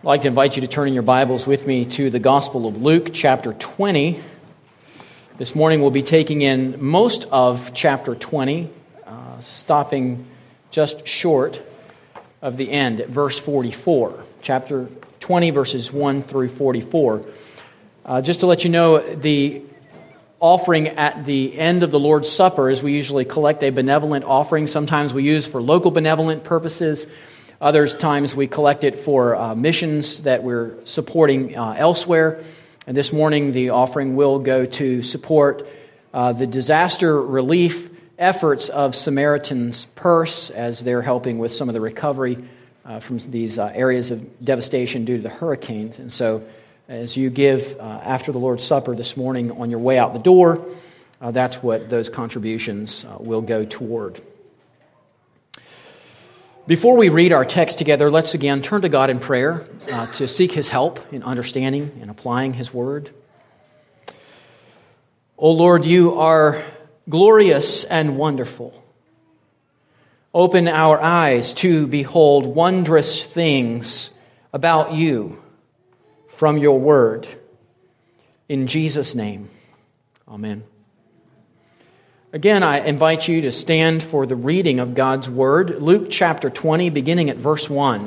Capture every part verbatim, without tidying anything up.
I'd like to invite you to turn in your Bibles with me to the Gospel of Luke, chapter twenty. This morning we'll be taking in most of chapter twenty, uh, stopping just short of the end at verse forty-four. Chapter twenty, verses one through forty-four. Uh, just to let you know, the offering at the end of the Lord's Supper is we usually collect a benevolent offering. Sometimes we use for local benevolent purposes. Other times we collect it for uh, missions that we're supporting uh, elsewhere. And this morning the offering will go to support uh, the disaster relief efforts of Samaritan's Purse as they're helping with some of the recovery uh, from these uh, areas of devastation due to the hurricanes. And so as you give uh, after the Lord's Supper this morning on your way out the door, uh, that's what those contributions uh, will go toward. Before we read our text together, let's again turn to God in prayer uh, to seek His help in understanding and applying His Word. O Lord, You are glorious and wonderful. Open our eyes to behold wondrous things about You from Your Word. In Jesus' name, amen. Again, I invite you to stand for the reading of God's Word. Luke chapter twenty, beginning at verse one.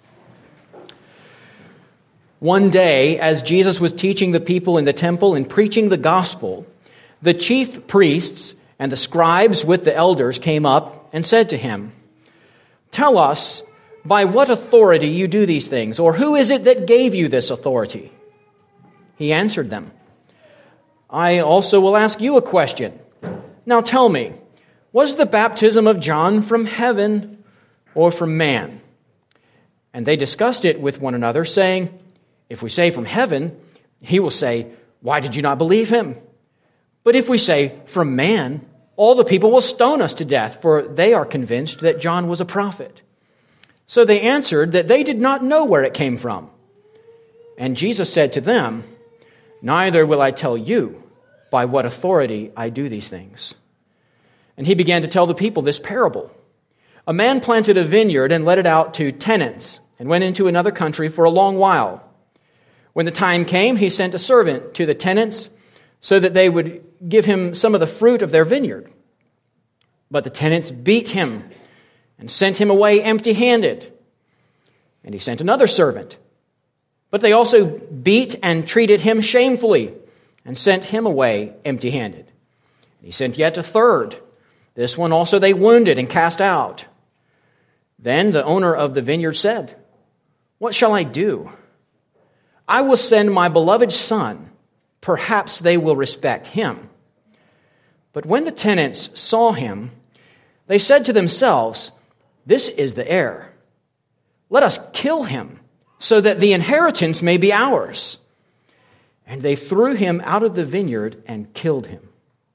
One day, as Jesus was teaching the people in the temple and preaching the gospel, the chief priests and the scribes with the elders came up and said to Him, "Tell us, by what authority you do these things, or who is it that gave you this authority?" He answered them, "I also will ask you a question. Now tell me, was the baptism of John from heaven or from man?" And they discussed it with one another, saying, "If we say from heaven, he will say, 'Why did you not believe him?' But if we say from man, all the people will stone us to death, for they are convinced that John was a prophet." So they answered that they did not know where it came from. And Jesus said to them, "Neither will I tell you by what authority I do these things." And He began to tell the people this parable. A man planted a vineyard and let it out to tenants and went into another country for a long while. When the time came, he sent a servant to the tenants so that they would give him some of the fruit of their vineyard. But the tenants beat him and sent him away empty-handed. And he sent another servant. But they also beat and treated him shamefully and sent him away empty-handed. He sent yet a third. This one also they wounded and cast out. Then the owner of the vineyard said, "What shall I do? I will send my beloved son. Perhaps they will respect him." But when the tenants saw him, they said to themselves, "This is the heir. Let us kill him, so that the inheritance may be ours." And they threw him out of the vineyard and killed him.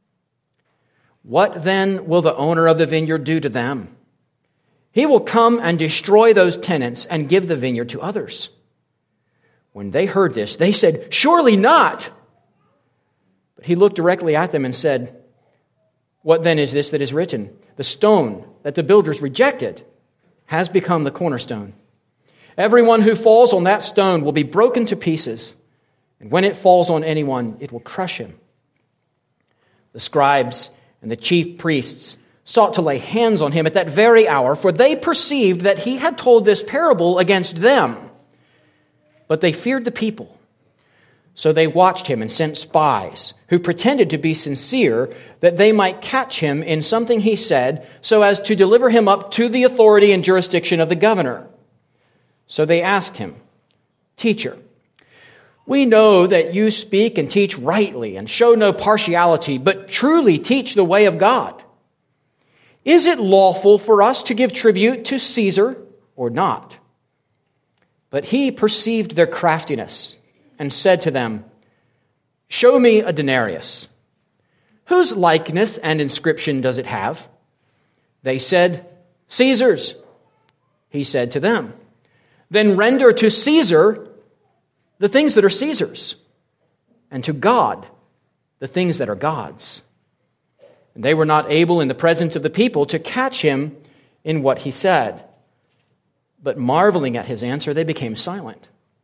What then will the owner of the vineyard do to them? He will come and destroy those tenants and give the vineyard to others. When they heard this, they said, "Surely not." But he looked directly at them and said, "What then is this that is written? The stone that the builders rejected has become the cornerstone. Everyone who falls on that stone will be broken to pieces. And when it falls on anyone, it will crush him." The scribes and the chief priests sought to lay hands on him at that very hour, for they perceived that he had told this parable against them. But they feared the people. So they watched him and sent spies who pretended to be sincere, that they might catch him in something he said, so as to deliver him up to the authority and jurisdiction of the governor. So they asked him, "Teacher, we know that you speak and teach rightly and show no partiality, but truly teach the way of God. Is it lawful for us to give tribute to Caesar or not?" But he perceived their craftiness and said to them, "Show me a denarius. Whose likeness and inscription does it have?" They said, "Caesar's." He said to them, "Then render to Caesar the things that are Caesar's, and to God the things that are God's." And they were not able in the presence of the people to catch him in what he said. But marveling at his answer, they became silent.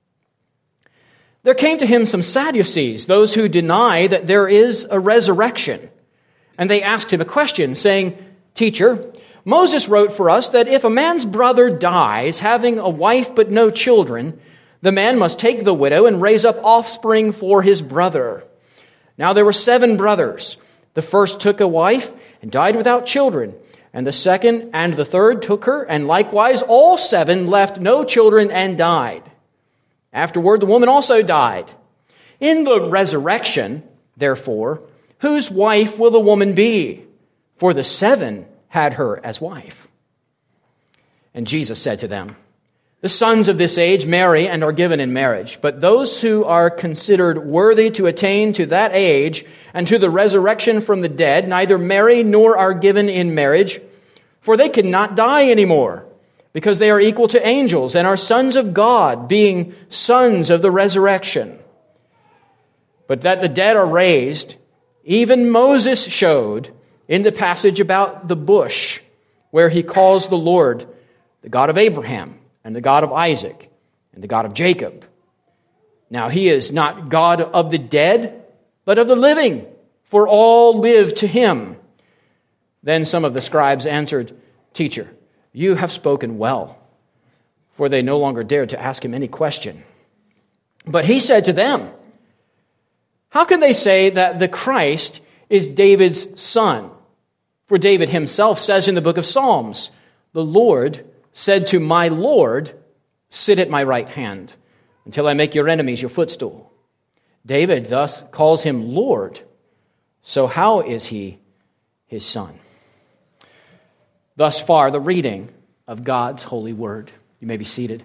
There came to him some Sadducees, those who deny that there is a resurrection. And they asked him a question, saying, "Teacher, Moses wrote for us that if a man's brother dies, having a wife but no children, the man must take the widow and raise up offspring for his brother. Now there were seven brothers. The first took a wife and died without children. And the second and the third took her, and likewise all seven left no children and died. Afterward, the woman also died. In the resurrection, therefore, whose wife will the woman be? For the seven had her as wife." And Jesus said to them, "The sons of this age marry and are given in marriage, but those who are considered worthy to attain to that age and to the resurrection from the dead neither marry nor are given in marriage, for they cannot die anymore, because they are equal to angels and are sons of God, being sons of the resurrection. But that the dead are raised, even Moses showed in the passage about the bush, where he calls the Lord the God of Abraham and the God of Isaac and the God of Jacob. Now he is not God of the dead, but of the living, for all live to him." Then some of the scribes answered, "Teacher, you have spoken well." For they no longer dared to ask him any question. But he said to them, "How can they say that the Christ is David's son? For David himself says in the book of Psalms, 'The Lord said to my Lord, sit at my right hand until I make your enemies your footstool.' David thus calls him Lord. So how is he his son?" Thus far, the reading of God's holy word. You may be seated.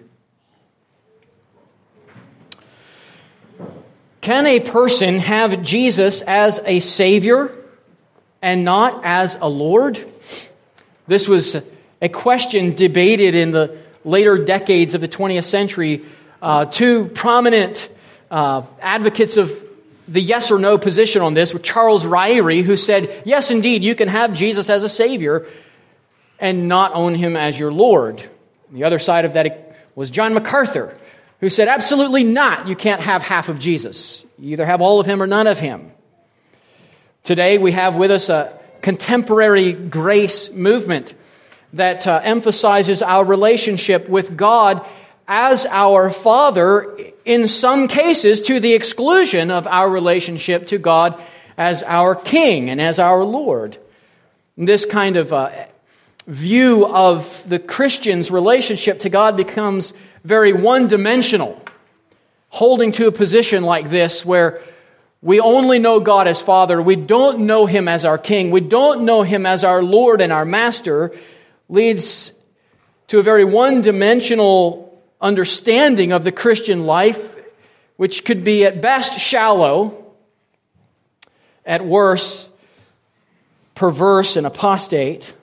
Can a person have Jesus as a Savior and not as a Lord? This was a question debated in the later decades of the twentieth century. Uh, two prominent uh, advocates of the yes or no position on this were Charles Ryrie, who said, yes, indeed, you can have Jesus as a Savior and not own him as your Lord. The other side of that was John MacArthur, who said, absolutely not. You can't have half of Jesus. You either have all of him or none of him. Today we have with us a contemporary grace movement that uh, emphasizes our relationship with God as our Father, in some cases to the exclusion of our relationship to God as our King and as our Lord. This kind of uh, view of the Christian's relationship to God becomes very one-dimensional, holding to a position like this where we only know God as Father, we don't know Him as our King, we don't know Him as our Lord and our Master, leads to a very one-dimensional understanding of the Christian life, which could be at best shallow, at worst perverse and apostate.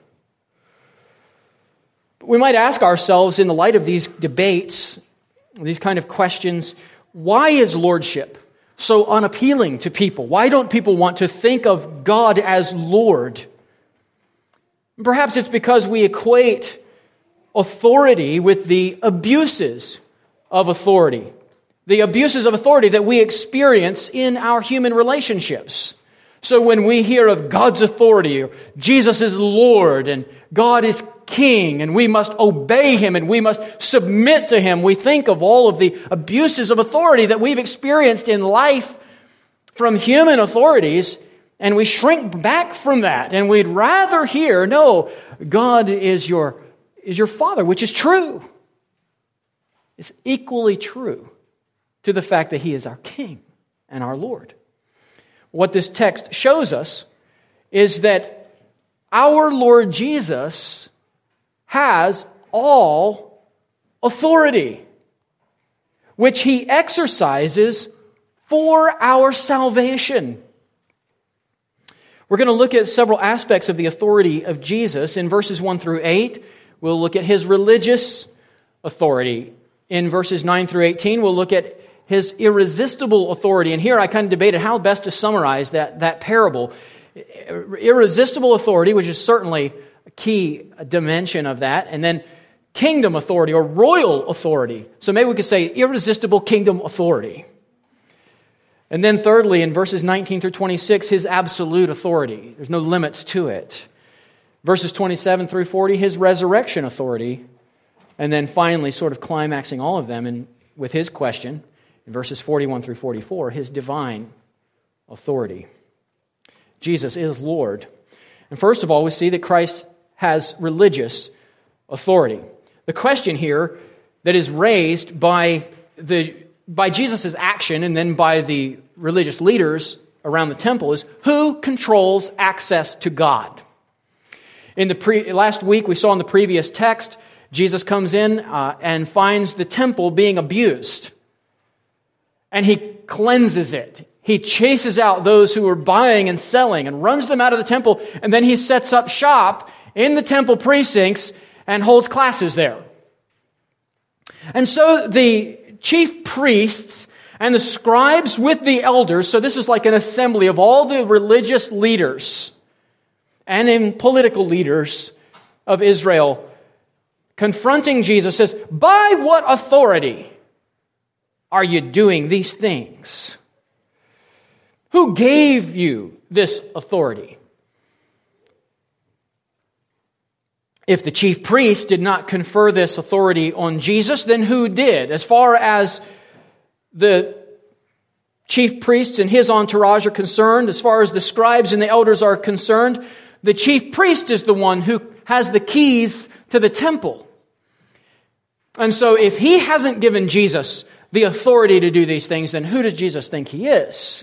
We might ask ourselves, in the light of these debates, these kind of questions, why is lordship so unappealing to people? Why don't people want to think of God as Lord? Perhaps it's because we equate authority with the abuses of authority. The abuses of authority that we experience in our human relationships. So when we hear of God's authority, or Jesus is Lord, and God is King, and we must obey Him, and we must submit to Him, we think of all of the abuses of authority that we've experienced in life from human authorities, and we shrink back from that, and we'd rather hear, no, God is your, is your Father, which is true. It's equally true to the fact that He is our King and our Lord. What this text shows us is that our Lord Jesus has all authority, which He exercises for our salvation. We're going to look at several aspects of the authority of Jesus in verses one through eight. We'll look at His religious authority. In verses nine through eighteen, we'll look at His irresistible authority. And here I kind of debated how best to summarize that, that parable. Irresistible authority, which is certainly a key dimension of that. And then kingdom authority or royal authority. So maybe we could say irresistible kingdom authority. And then thirdly, in verses nineteen through twenty-six, his absolute authority. There's no limits to it. Verses twenty-seven through forty, his resurrection authority. And then finally, sort of climaxing all of them in, with his question, in verses forty-one through forty-four, his divine authority. Jesus is Lord. And first of all, we see that Christ has religious authority. The question here that is raised by the by Jesus' action and then by the religious leaders around the temple is, who controls access to God? In the pre, last week, we saw in the previous text, Jesus comes in uh, and finds the temple being abused. And he cleanses it. He chases out those who are buying and selling and runs them out of the temple. And then he sets up shop in the temple precincts and holds classes there. And so the chief priests and the scribes with the elders, so this is like an assembly of all the religious leaders and in political leaders of Israel, confronting Jesus, says, by what authority are you doing these things? Who gave you this authority? If the chief priest did not confer this authority on Jesus, then who did? As far as the chief priests and his entourage are concerned, as far as the scribes and the elders are concerned, the chief priest is the one who has the keys to the temple. And so if he hasn't given Jesus the authority to do these things, then who does Jesus think he is?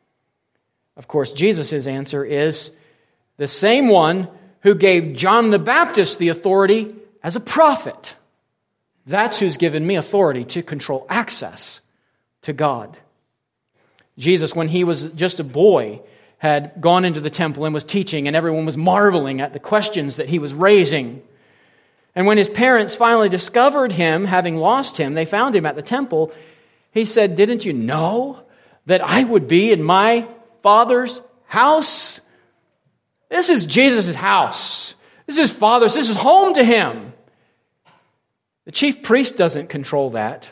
Of course, Jesus' answer is the same one who gave John the Baptist the authority as a prophet. That's who's given me authority to control access to God. Jesus, when he was just a boy, had gone into the temple and was teaching, and everyone was marveling at the questions that he was raising. And when his parents finally discovered him, having lost him, they found him at the temple. He said, "Didn't you know that I would be in my Father's house?" This is Jesus' house. This is his Father's. This is home to him. The chief priest doesn't control that.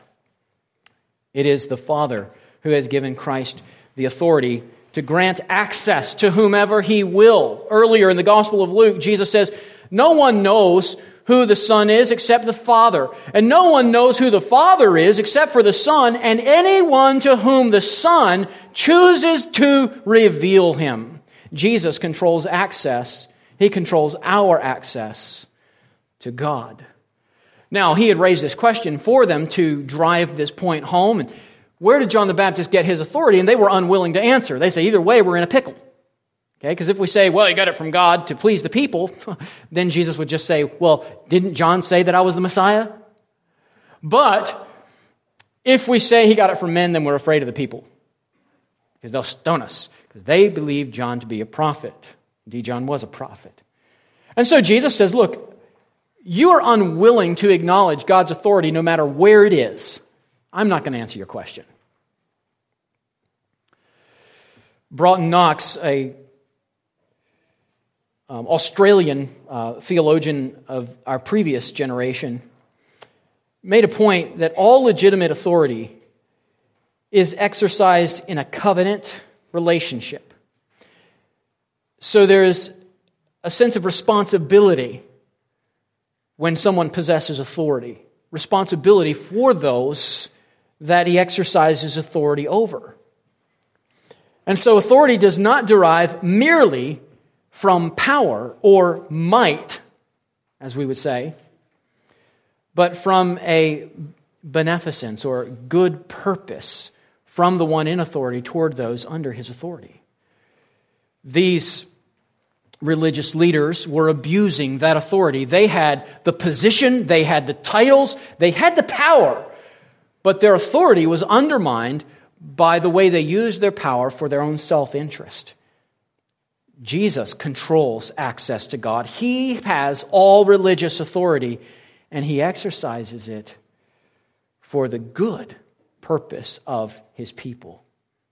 It is the Father who has given Christ the authority to grant access to whomever he will. Earlier in the Gospel of Luke, Jesus says, "No one knows who the Son is except the Father. And no one knows who the Father is except for the Son, and anyone to whom the Son chooses to reveal him." Jesus controls access. He controls our access to God. Now, he had raised this question for them to drive this point home. And where did John the Baptist get his authority? And they were unwilling to answer. They say, either way, we're in a pickle. Okay, because if we say, well, he got it from God to please the people, then Jesus would just say, well, didn't John say that I was the Messiah? But if we say he got it from men, then we're afraid of the people, because they'll stone us, because they believe John to be a prophet. Indeed, John was a prophet. And so Jesus says, look, you are unwilling to acknowledge God's authority no matter where it is. I'm not going to answer your question. Broughton Knox, a um, Australian uh, theologian of our previous generation, made a point that all legitimate authority is exercised in a covenant relationship. So there's a sense of responsibility when someone possesses authority. Responsibility for those that he exercises authority over. And so authority does not derive merely from power or might, as we would say, but from a beneficence or good purpose from the one in authority toward those under his authority. These religious leaders were abusing that authority. They had the position, they had the titles, they had the power, but their authority was undermined by the way they used their power for their own self-interest. Jesus controls access to God. He has all religious authority, and he exercises it for the good purpose of his people.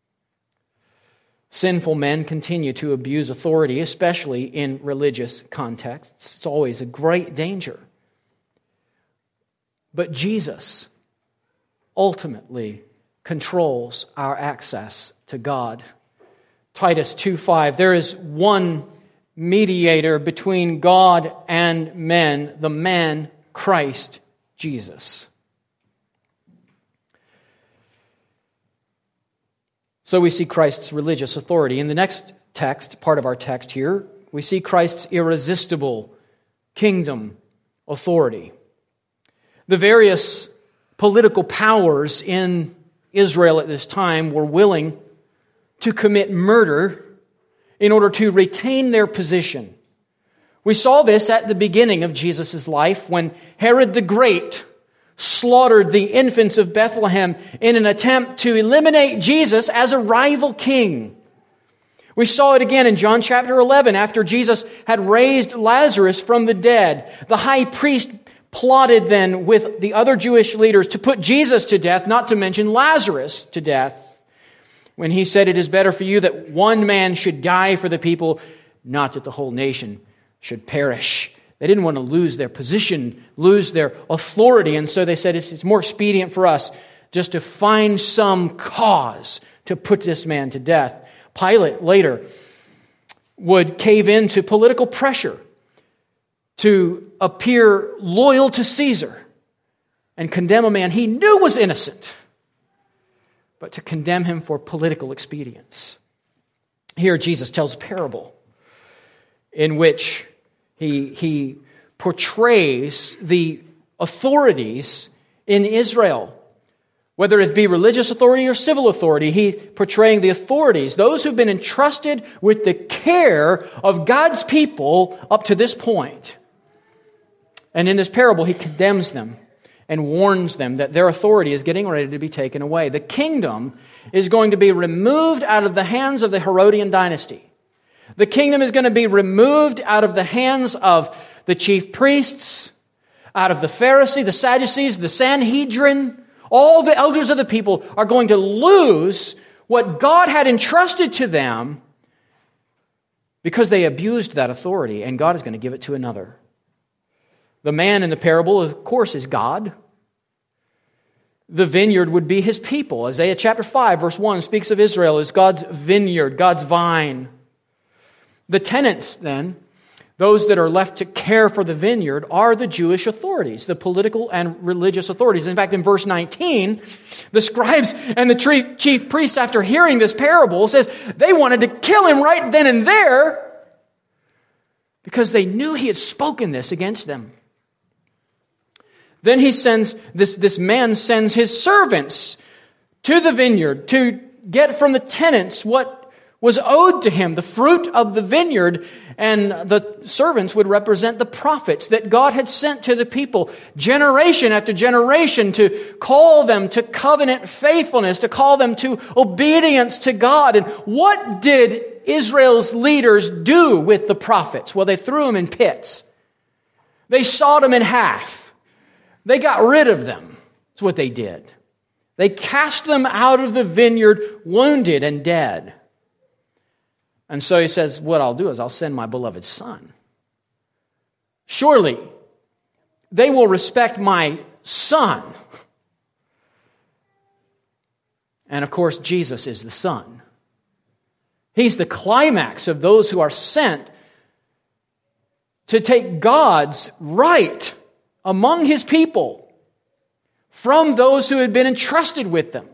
Sinful men continue to abuse authority, especially in religious contexts. It's always a great danger. But Jesus ultimately controls our access to God. Titus two five, there is one mediator between God and men, the man Christ Jesus. So we see Christ's religious authority. In the next text, part of our text here, we see Christ's irresistible kingdom authority. The various political powers in Israel at this time were willing to commit murder in order to retain their position. We saw this at the beginning of Jesus' life when Herod the Great slaughtered the infants of Bethlehem in an attempt to eliminate Jesus as a rival king. We saw it again in John chapter eleven after Jesus had raised Lazarus from the dead. The high priest plotted then with the other Jewish leaders to put Jesus to death, not to mention Lazarus to death, when he said, "It is better for you that one man should die for the people, not that the whole nation should perish." They didn't want to lose their position, lose their authority, and so they said it's, it's more expedient for us just to find some cause to put this man to death. Pilate later would cave in to political pressure to appear loyal to Caesar and condemn a man he knew was innocent, but to condemn him for political expedience. Here Jesus tells a parable in which he, he portrays the authorities in Israel, whether it be religious authority or civil authority. He portraying the authorities, those who've been entrusted with the care of God's people up to this point. And in this parable, he condemns them and warns them that their authority is getting ready to be taken away. The kingdom is going to be removed out of the hands of the Herodian dynasty. The kingdom is going to be removed out of the hands of the chief priests, out of the Pharisees, the Sadducees, the Sanhedrin. All the elders of the people are going to lose what God had entrusted to them because they abused that authority, and God is going to give it to another. The man in the parable, of course, is God. The vineyard would be his people. Isaiah chapter five, verse one speaks of Israel as God's vineyard, God's vine. The tenants, then, those that are left to care for the vineyard, are the Jewish authorities, the political and religious authorities. In fact, in verse nineteen, the scribes and the chief priests, after hearing this parable, says they wanted to kill him right then and there because they knew he had spoken this against them. Then he sends, this, this man sends his servants to the vineyard to get from the tenants what was owed to him, the fruit of the vineyard, and the servants would represent the prophets that God had sent to the people generation after generation to call them to covenant faithfulness, to call them to obedience to God. And what did Israel's leaders do with the prophets? Well, they threw them in pits. They sawed them in half. They got rid of them. That's what they did. They cast them out of the vineyard wounded and dead. And so he says, what I'll do is I'll send my beloved son. Surely they will respect my son. And of course, Jesus is the son. He's the climax of those who are sent to take God's right among his people from those who had been entrusted with them.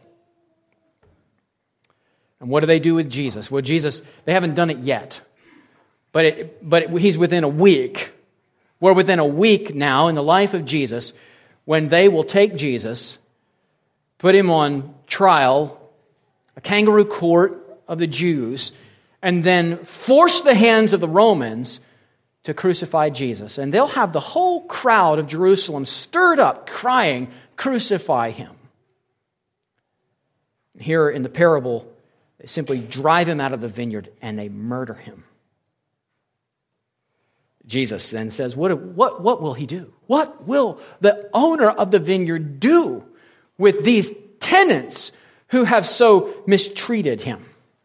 And what do they do with Jesus? Well, Jesus, they haven't done it yet. But it, but it, he's within a week. We're within a week now in the life of Jesus when they will take Jesus, put him on trial, a kangaroo court of the Jews, and then force the hands of the Romans to crucify Jesus. And they'll have the whole crowd of Jerusalem stirred up, crying, "Crucify him." Here in the parable, they simply drive him out of the vineyard and they murder him. Jesus then says, what, what, what will he do? What will the owner of the vineyard do with these tenants who have so mistreated him?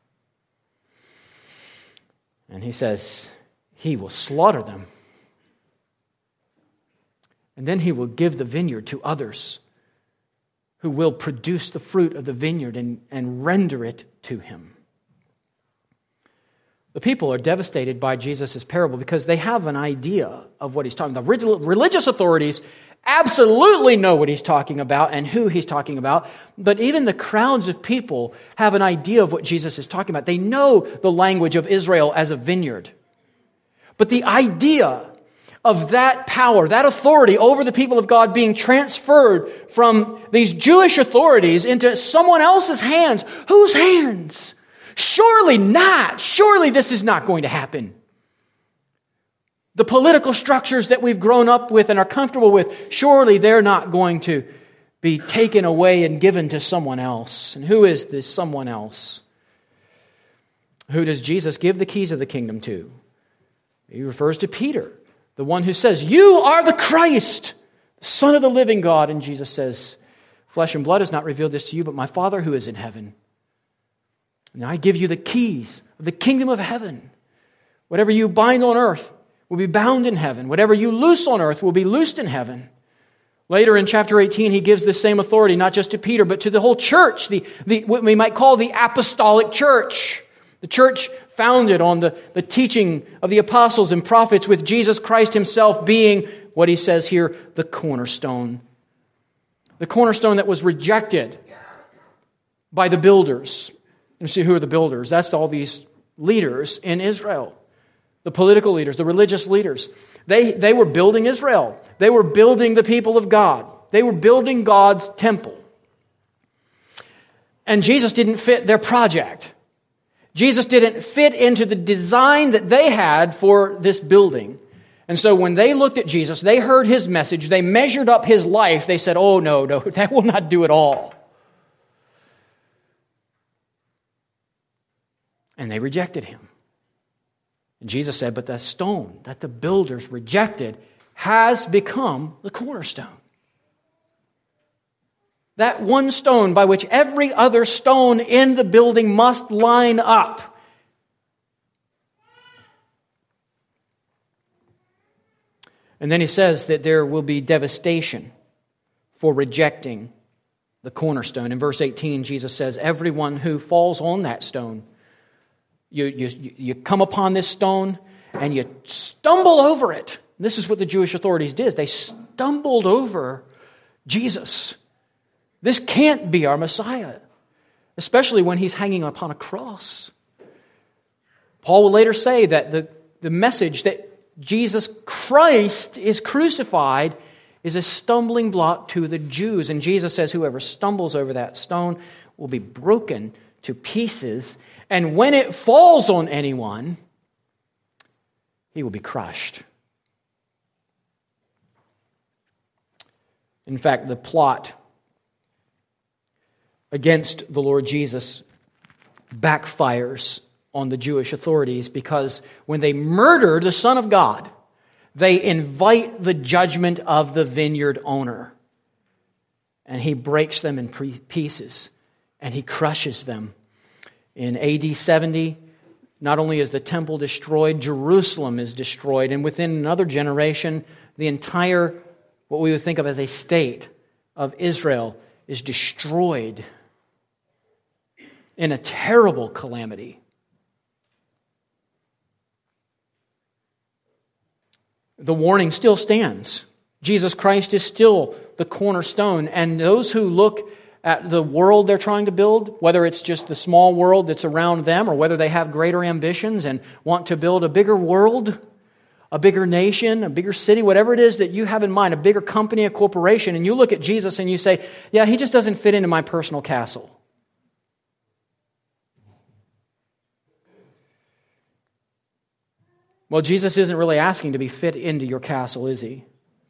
And he says, he will slaughter them. And then he will give the vineyard to others who will produce the fruit of the vineyard and, and render it to him. The people are devastated by Jesus' parable because they have an idea of what he's talking about. The religious authorities absolutely know what he's talking about and who he's talking about, but even the crowds of people have an idea of what Jesus is talking about. They know the language of Israel as a vineyard. But the idea of that power, that authority over the people of God being transferred from these Jewish authorities into someone else's hands, whose hands? Surely not. Surely this is not going to happen. The political structures that we've grown up with and are comfortable with, surely they're not going to be taken away and given to someone else. And who is this someone else? Who does Jesus give the keys of the kingdom to? He refers to Peter, the one who says, "You are the Christ, the Son of the living God." And Jesus says, "Flesh and blood has not revealed this to you, but my Father who is in heaven. And I give you the keys of the kingdom of heaven. Whatever you bind on earth will be bound in heaven. Whatever you loose on earth will be loosed in heaven." Later in chapter eighteen, he gives the same authority, not just to Peter, but to the whole church, the, the what we might call the apostolic church. The church founded on the, the teaching of the apostles and prophets, with Jesus Christ himself being, what he says here, the cornerstone. The cornerstone that was rejected by the builders. And see, who are the builders? That's all these leaders in Israel. The political leaders, the religious leaders. They, they were building Israel. They were building the people of God. They were building God's temple. And Jesus didn't fit their project. Jesus didn't fit into the design that they had for this building. And so when they looked at Jesus, they heard his message, they measured up his life, they said, "Oh, no, no, that will not do it all." And they rejected him. And Jesus said, "But the stone that the builders rejected has become the cornerstone." That one stone by which every other stone in the building must line up. And then he says that there will be devastation for rejecting the cornerstone. In verse eighteen, Jesus says, "Everyone who falls on that stone," You, you, you come upon this stone and you stumble over it. This is what the Jewish authorities did. They stumbled over Jesus. This can't be our Messiah, especially when he's hanging upon a cross. Paul will later say that the, the message that Jesus Christ is crucified is a stumbling block to the Jews. And Jesus says whoever stumbles over that stone will be broken to pieces. And when it falls on anyone, he will be crushed. In fact, the plot against the Lord Jesus backfires on the Jewish authorities, because when they murder the Son of God, they invite the judgment of the vineyard owner. And he breaks them in pieces, and he crushes them. In A D seventy, not only is the temple destroyed, Jerusalem is destroyed. And within another generation, the entire, what we would think of as a state of Israel, is destroyed in a terrible calamity. The warning still stands. Jesus Christ is still the cornerstone, and those who look at the world they're trying to build, whether it's just the small world that's around them, or whether they have greater ambitions and want to build a bigger world, a bigger nation, a bigger city, whatever it is that you have in mind, a bigger company, a corporation, and you look at Jesus and you say, "Yeah, he just doesn't fit into my personal castle." Well, Jesus isn't really asking to be fit into your castle, is he?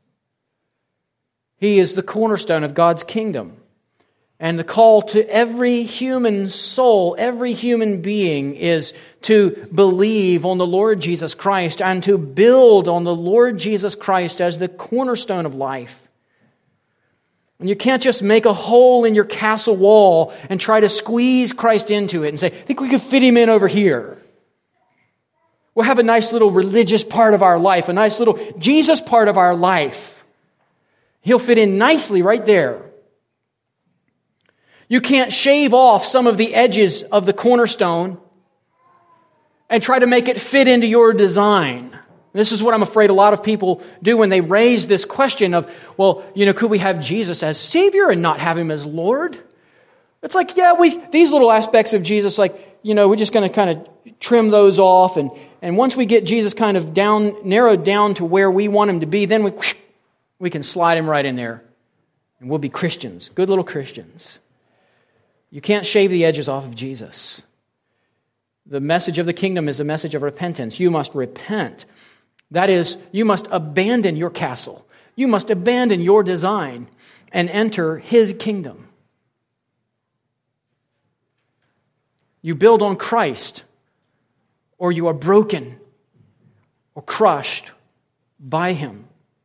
He is the cornerstone of God's kingdom. And the call to every human soul, every human being, is to believe on the Lord Jesus Christ and to build on the Lord Jesus Christ as the cornerstone of life. And you can't just make a hole in your castle wall and try to squeeze Christ into it and say, "I think we could fit him in over here. We'll have a nice little religious part of our life, a nice little Jesus part of our life. He'll fit in nicely right there." You can't shave off some of the edges of the cornerstone and try to make it fit into your design. This is what I'm afraid a lot of people do when they raise this question of, well, you know, could we have Jesus as Savior and not have Him as Lord? It's like, yeah, we these little aspects of Jesus, like, you know, we're just going to kind of trim those off. And, and once we get Jesus kind of down, narrowed down to where we want Him to be, then we, we can slide Him right in there. And we'll be Christians, good little Christians. You can't shave the edges off of Jesus. The message of the kingdom is a message of repentance. You must repent. That is, you must abandon your castle. You must abandon your design and enter His kingdom. You build on Christ, or you are broken or crushed by Him.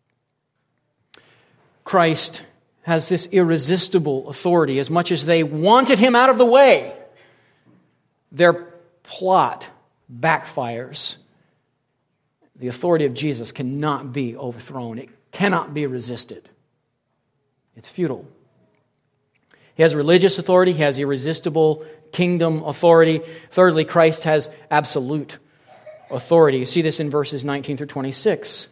Christ has this irresistible authority. As much as they wanted Him out of the way, their plot backfires. The authority of Jesus cannot be overthrown. It cannot be resisted. It's futile. He has religious authority. He has irresistible kingdom authority. Thirdly, Christ has absolute authority. You see this in verses nineteen through twenty-six.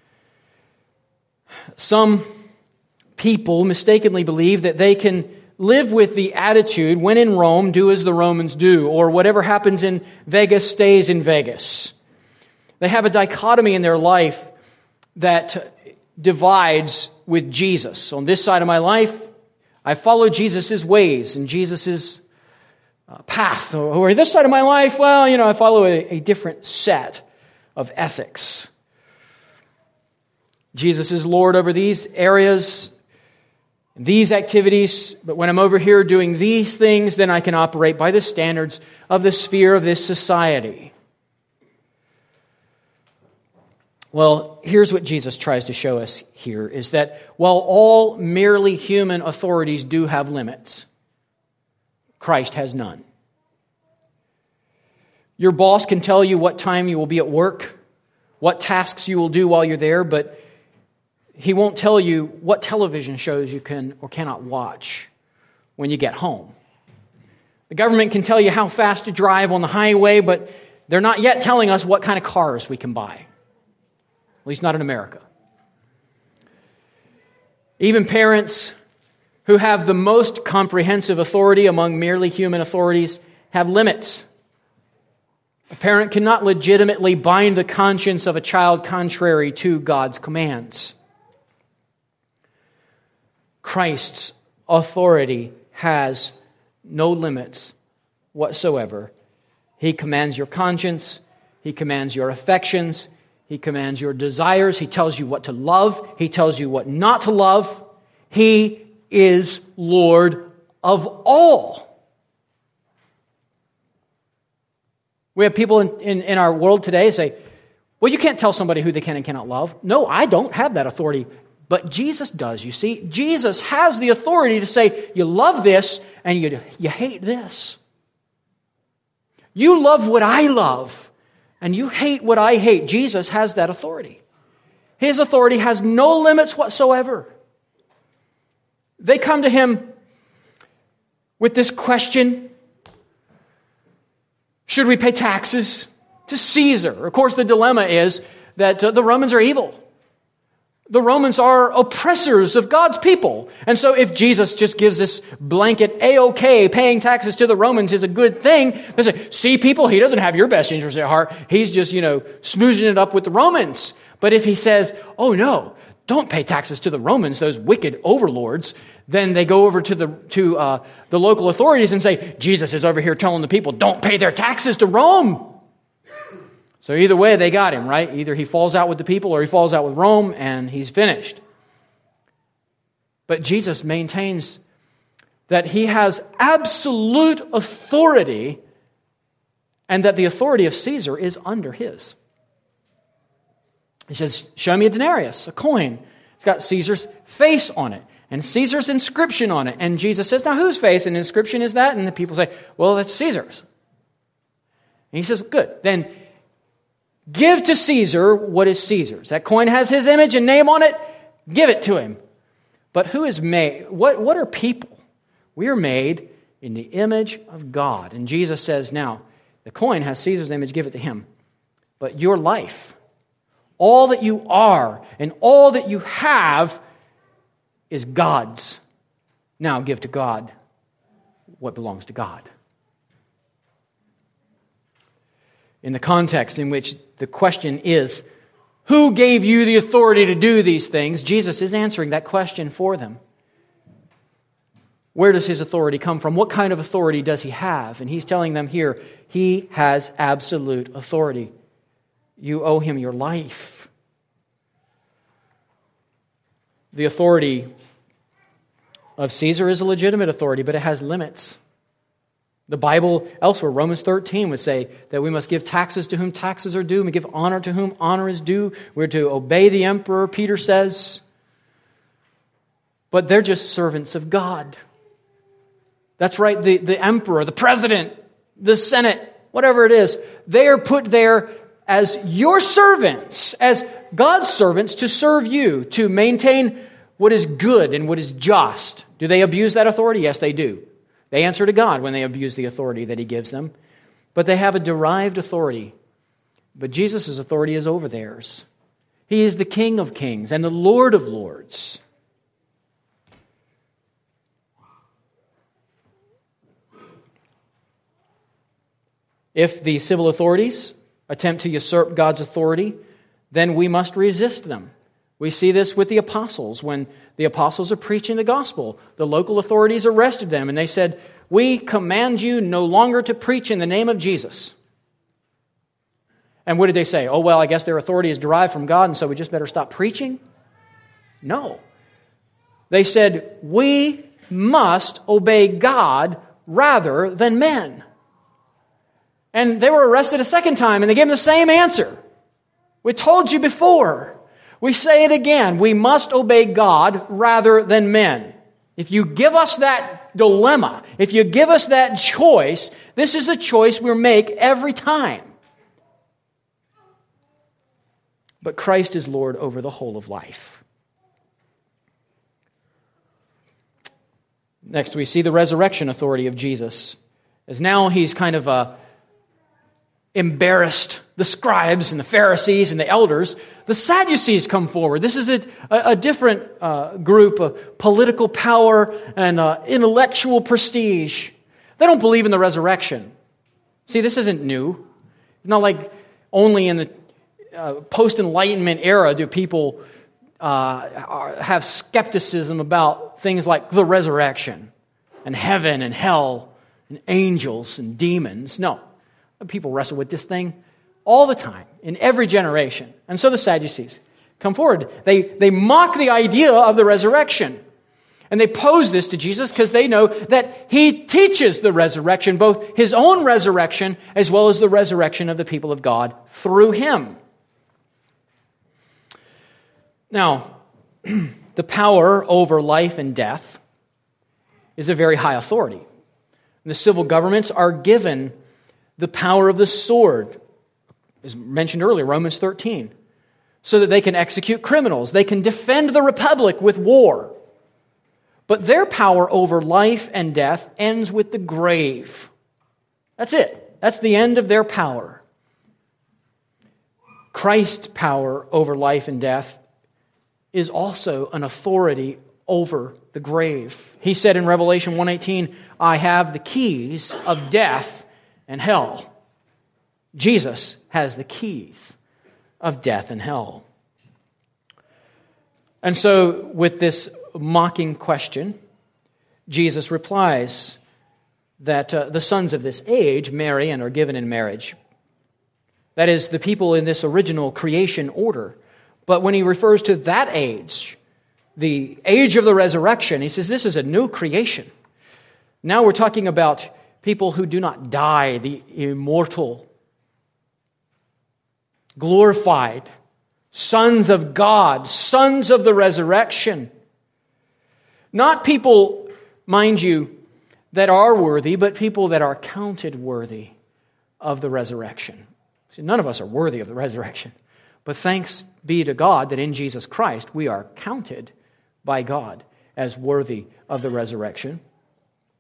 Some people mistakenly believe that they can live with the attitude, when in Rome, do as the Romans do, or whatever happens in Vegas stays in Vegas. They have a dichotomy in their life that divides with Jesus. On this side of my life, I follow Jesus' ways and Jesus' path. Or this side of my life, well, you know, I follow a, a different set of ethics. Jesus is Lord over these areas, these activities, but when I'm over here doing these things, then I can operate by the standards of the sphere of this society. Well, here's what Jesus tries to show us here, is that while all merely human authorities do have limits, Christ has none. Your boss can tell you what time you will be at work, what tasks you will do while you're there, but he won't tell you what television shows you can or cannot watch when you get home. The government can tell you how fast to drive on the highway, but they're not yet telling us what kind of cars we can buy. At least not in America. Even parents who have the most comprehensive authority among merely human authorities have limits. A parent cannot legitimately bind the conscience of a child contrary to God's commands. Christ's authority has no limits whatsoever. He commands your conscience. He commands your affections. He commands your desires. He tells you what to love. He tells you what not to love. He is Lord of all. We have people in, in, in our world today say, well, you can't tell somebody who they can and cannot love. No, I don't have that authority. But Jesus does, you see. Jesus has the authority to say, you love this and you, you hate this. You love what I love and you hate what I hate. Jesus has that authority. His authority has no limits whatsoever. They come to him with this question, should we pay taxes to Caesar? Of course, the dilemma is that uh, the Romans are evil. The Romans are oppressors of God's people. And so if Jesus just gives this blanket A-OK, paying taxes to the Romans is a good thing, they say, see people, he doesn't have your best interest at heart. He's just, you know, smoozing it up with the Romans. But if he says, oh no, don't pay taxes to the Romans, those wicked overlords, then they go over to the to uh, the local authorities and say, Jesus is over here telling the people, don't pay their taxes to Rome. So either way, they got him, right? Either he falls out with the people or he falls out with Rome and he's finished. But Jesus maintains that he has absolute authority and that the authority of Caesar is under his. He says, show me a denarius, a coin. It's got Caesar's face on it and Caesar's inscription on it. And Jesus says, now whose face and inscription is that? And the people say, well, that's Caesar's. And he says, good. Then give to Caesar what is Caesar's. That coin has his image and name on it. Give it to him. But who is made? What, what are people? We are made in the image of God. And Jesus says, now, the coin has Caesar's image, give it to him. But your life, all that you are and all that you have is God's. Now give to God what belongs to God. In the context in which the question is, who gave you the authority to do these things? Jesus is answering that question for them. Where does his authority come from? What kind of authority does he have? And he's telling them here, he has absolute authority. You owe him your life. The authority of Caesar is a legitimate authority, but it has limits. The Bible elsewhere, Romans thirteen, would say that we must give taxes to whom taxes are due, and we give honor to whom honor is due. We're to obey the emperor, Peter says. But they're just servants of God. That's right, the, the emperor, the president, the Senate, whatever it is, they are put there as your servants, as God's servants to serve you, to maintain what is good and what is just. Do they abuse that authority? Yes, they do. They answer to God when they abuse the authority that he gives them. But they have a derived authority. But Jesus' authority is over theirs. He is the King of kings and the Lord of lords. If the civil authorities attempt to usurp God's authority, then we must resist them. We see this with the apostles. When the apostles are preaching the gospel, the local authorities arrested them and they said, we command you no longer to preach in the name of Jesus. And what did they say? Oh, well, I guess their authority is derived from God, and so we just better stop preaching? No. They said, we must obey God rather than men. And they were arrested a second time, and they gave them the same answer. We told you before. We say it again. We must obey God rather than men. If you give us that dilemma, if you give us that choice, this is the choice we make every time. But Christ is Lord over the whole of life. Next, we see the resurrection authority of Jesus. As now he's kind of a embarrassed the scribes and the Pharisees and the elders, the Sadducees come forward. This is a, a different uh, group of political power and uh, intellectual prestige. They don't believe in the resurrection. See, this isn't new. It's not like only in the uh, post-Enlightenment era do people uh, have skepticism about things like the resurrection and heaven and hell and angels and demons. No. People wrestle with this thing all the time, in every generation. And so the Sadducees come forward. They, they mock the idea of the resurrection. And they pose this to Jesus because they know that he teaches the resurrection, both his own resurrection as well as the resurrection of the people of God through him. Now, the power over life and death is a very high authority. The civil governments are given the power of the sword, as mentioned earlier, Romans thirteen, so that they can execute criminals. They can defend the republic with war. But their power over life and death ends with the grave. That's it. That's the end of their power. Christ's power over life and death is also an authority over the grave. He said in Revelation one eighteen, I have the keys of death and hell. Jesus has the keys of death and hell. And so, with this mocking question, Jesus replies that uh, the sons of this age marry and are given in marriage. That is, the people in this original creation order. But when he refers to that age, the age of the resurrection, he says this is a new creation. Now we're talking about people who do not die, the immortal, glorified, sons of God, sons of the resurrection. Not people, mind you, that are worthy, but people that are counted worthy of the resurrection. See, none of us are worthy of the resurrection. But thanks be to God that in Jesus Christ we are counted by God as worthy of the resurrection.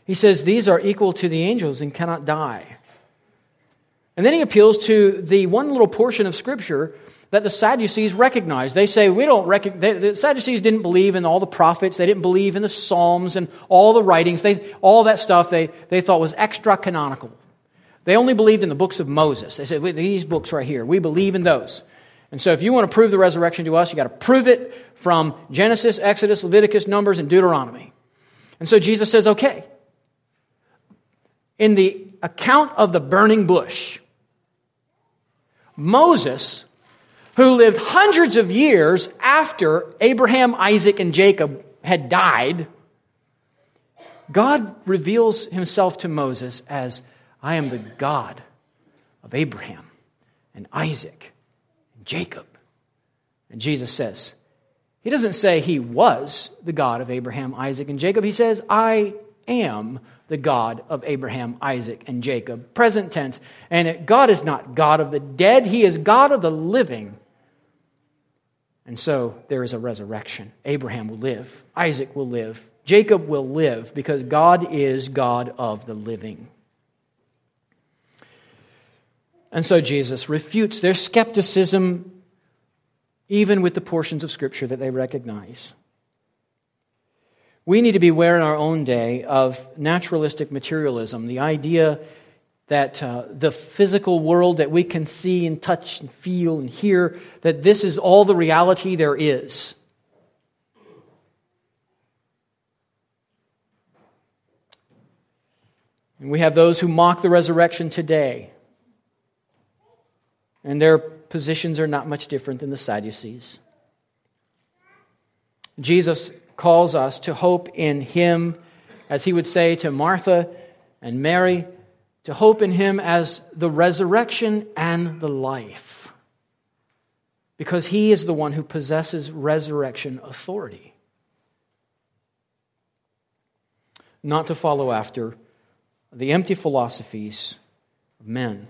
He says these are equal to the angels and cannot die. And then he appeals to the one little portion of Scripture that the Sadducees recognize. They say, we don't recognize, the Sadducees didn't believe in all the prophets, they didn't believe in the Psalms and all the writings, they, all that stuff they, they thought was extra-canonical. They only believed in the books of Moses. They said, these books right here, we believe in those. And so if you want to prove the resurrection to us, you got to prove it from Genesis, Exodus, Leviticus, Numbers, and Deuteronomy. And so Jesus says, okay, in the account of the burning bush, Moses, who lived hundreds of years after Abraham, Isaac, and Jacob had died, God reveals himself to Moses as, I am the God of Abraham and Isaac and Jacob. And Jesus says, he doesn't say he was the God of Abraham, Isaac, and Jacob. He says, I am the God of Abraham, Isaac, and Jacob. Present tense. And God is not God of the dead. He is God of the living. And so there is a resurrection. Abraham will live. Isaac will live. Jacob will live because God is God of the living. And so Jesus refutes their skepticism even with the portions of Scripture that they recognize. We need to be aware in our own day of naturalistic materialism, the idea that uh, the physical world that we can see and touch and feel and hear, that this is all the reality there is. And we have those who mock the resurrection today, and their positions are not much different than the Sadducees. Jesus calls us to hope in Him, as He would say to Martha and Mary, to hope in Him as the resurrection and the life. Because He is the one who possesses resurrection authority. Not to follow after the empty philosophies of men.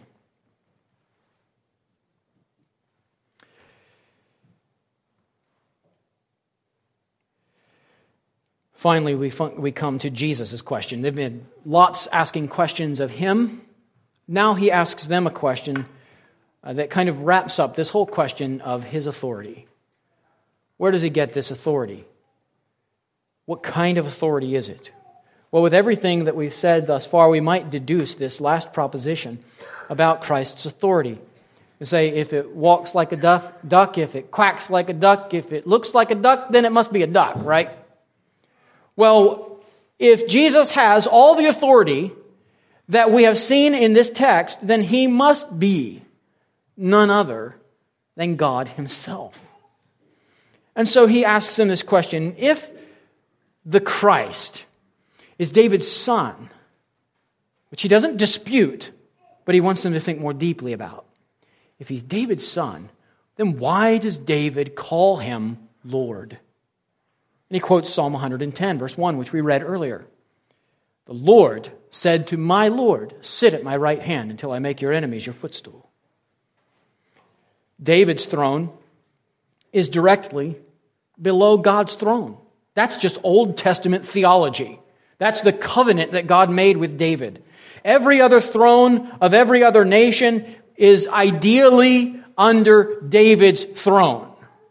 Finally, we we come to Jesus' question. They've been lots asking questions of Him. Now He asks them a question uh, that kind of wraps up this whole question of His authority. Where does He get this authority? What kind of authority is it? Well, with everything that we've said thus far, we might deduce this last proposition about Christ's authority. We say, if it walks like a duck, duck, if it quacks like a duck, if it looks like a duck, then it must be a duck, right? Well, if Jesus has all the authority that we have seen in this text, then He must be none other than God Himself. And so He asks them this question: if the Christ is David's son, which He doesn't dispute, but He wants them to think more deeply about. If He's David's son, then why does David call Him Lord? And he quotes Psalm one ten, verse one, which we read earlier. The Lord said to my Lord, sit at my right hand until I make your enemies your footstool. David's throne is directly below God's throne. That's just Old Testament theology. That's the covenant that God made with David. Every other throne of every other nation is ideally under David's throne.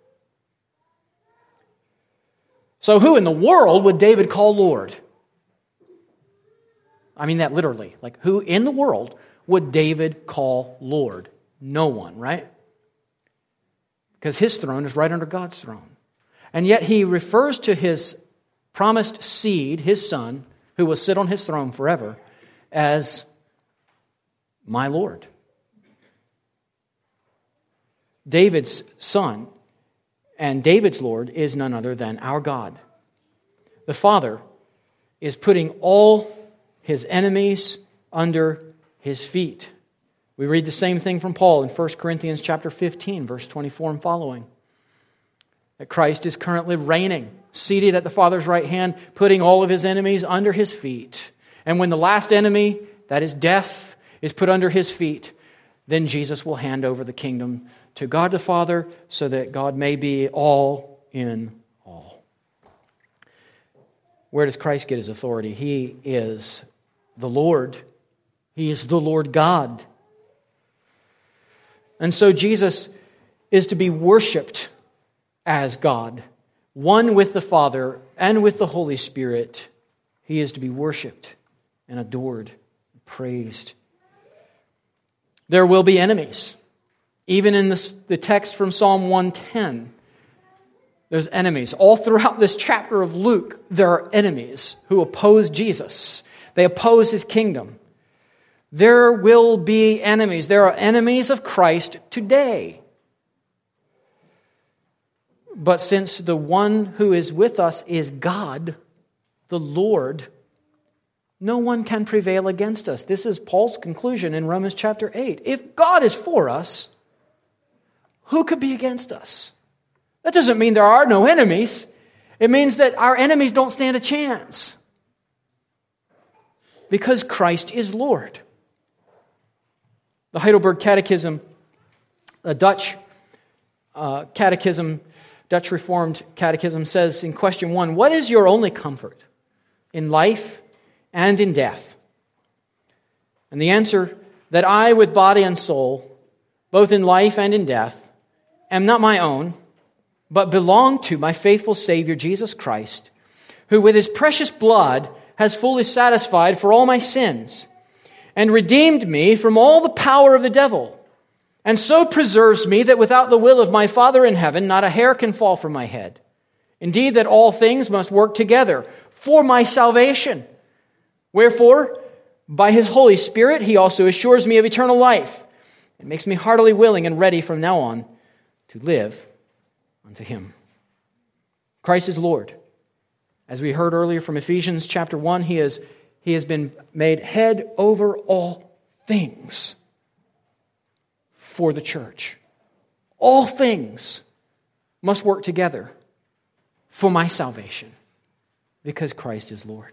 So who in the world would David call Lord? I mean that literally. Like, who in the world would David call Lord? No one, right? Because his throne is right under God's throne. And yet he refers to his promised seed, his son, who will sit on his throne forever, as my Lord. David's son and David's Lord is none other than our God. The Father is putting all His enemies under His feet. We read the same thing from Paul in First Corinthians chapter fifteen, verse twenty-four and following. That Christ is currently reigning, seated at the Father's right hand, putting all of His enemies under His feet. And when the last enemy, that is death, is put under His feet, then Jesus will hand over the kingdom to God the Father so that God may be all in all. Where does Christ get his authority? He is the Lord. He is the Lord God. And so Jesus is to be worshiped as God, one with the Father and with the Holy Spirit. He is to be worshiped and adored, and praised. There will be enemies. Even in this, the text from Psalm one ten, there's enemies. All throughout this chapter of Luke, there are enemies who oppose Jesus. They oppose his kingdom. There will be enemies. There are enemies of Christ today. But since the one who is with us is God, the Lord, no one can prevail against us. This is Paul's conclusion in Romans chapter eight. If God is for us, who could be against us? That doesn't mean there are no enemies. It means that our enemies don't stand a chance. Because Christ is Lord. The Heidelberg Catechism, a Dutch uh, catechism, Dutch Reformed Catechism says in question one, what is your only comfort in life and in death? And the answer, that I with body and soul, both in life and in death, am not my own, but belong to my faithful Savior Jesus Christ, who with his precious blood has fully satisfied for all my sins, and redeemed me from all the power of the devil, and so preserves me that without the will of my Father in heaven, not a hair can fall from my head. Indeed, that all things must work together for my salvation. Wherefore, by his Holy Spirit, he also assures me of eternal life, and makes me heartily willing and ready from now on to live unto him. Christ is Lord. As we heard earlier from Ephesians chapter one, he is He has been made head over all things for the church. All things must work together for my salvation because Christ is Lord.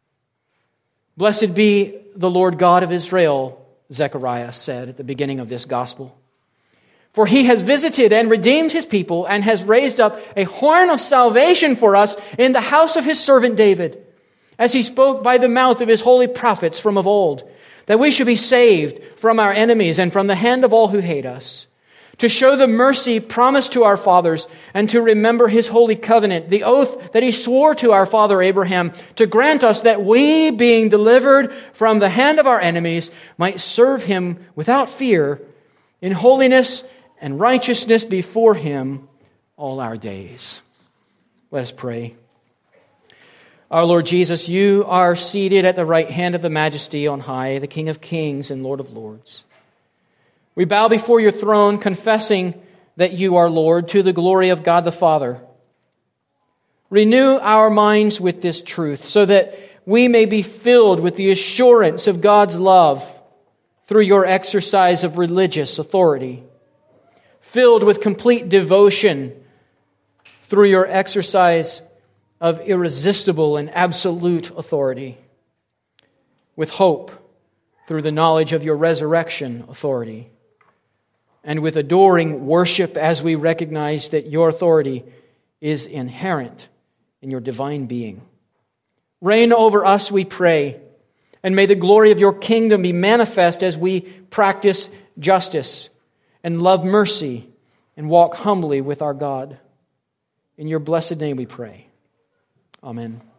Blessed be the Lord God of Israel, Zechariah said at the beginning of this gospel. For he has visited and redeemed his people and has raised up a horn of salvation for us in the house of his servant David, as he spoke by the mouth of his holy prophets from of old, that we should be saved from our enemies and from the hand of all who hate us, to show the mercy promised to our fathers, and to remember his holy covenant, the oath that he swore to our father Abraham, to grant us that we, being delivered from the hand of our enemies, might serve him without fear, in holiness and righteousness before him all our days. Let us pray. Our Lord Jesus, you are seated at the right hand of the Majesty on high, the King of kings and Lord of lords. We bow before your throne, confessing that you are Lord, to the glory of God the Father. Renew our minds with this truth, so that we may be filled with the assurance of God's love through your exercise of religious authority, filled with complete devotion through your exercise of irresistible and absolute authority, with hope through the knowledge of your resurrection authority, and with adoring worship as we recognize that your authority is inherent in your divine being. Reign over us, we pray, and may the glory of your kingdom be manifest as we practice justice and love mercy and walk humbly with our God. In your blessed name we pray. Amen.